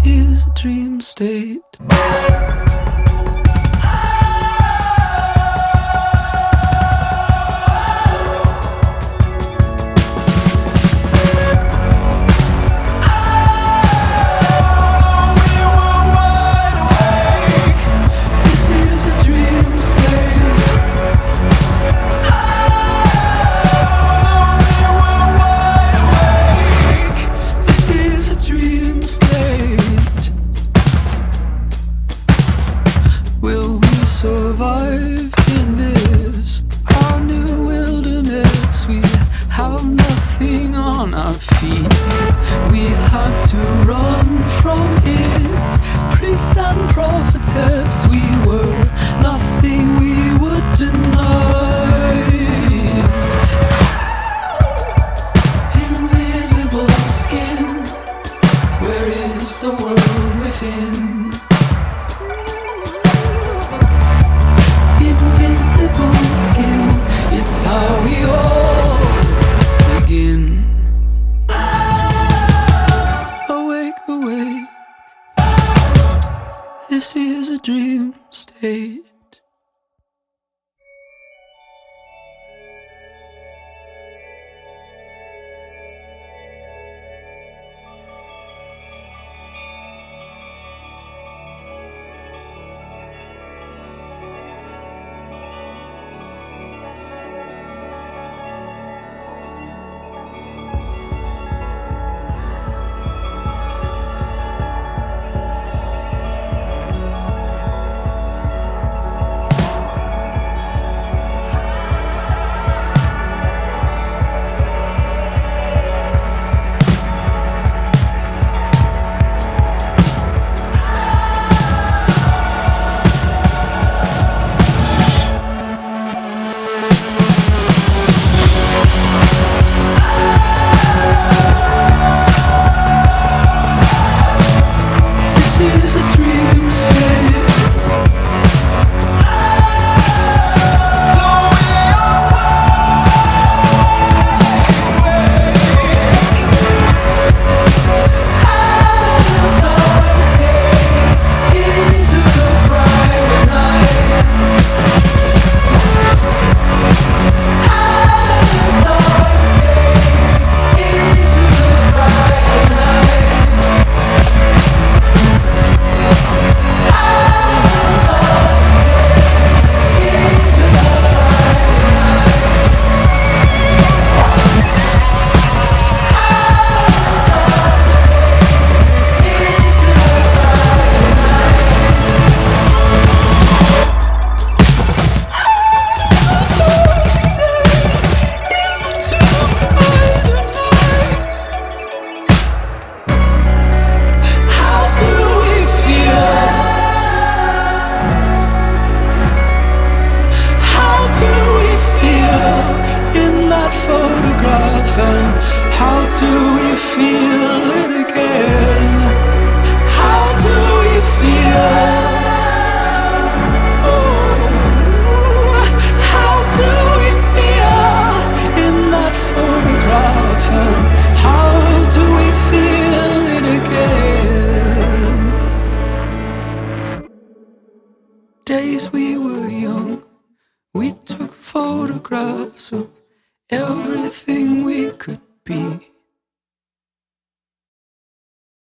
is a dream state. Will we survive in this, our new wilderness? We have nothing on our feet. We had to run from it. Priest and prophetess, we were nothing we would deny. Invisible skin, where is the world within? Invincible skin, it's how we all begin. Awake, awake, this is a dream state.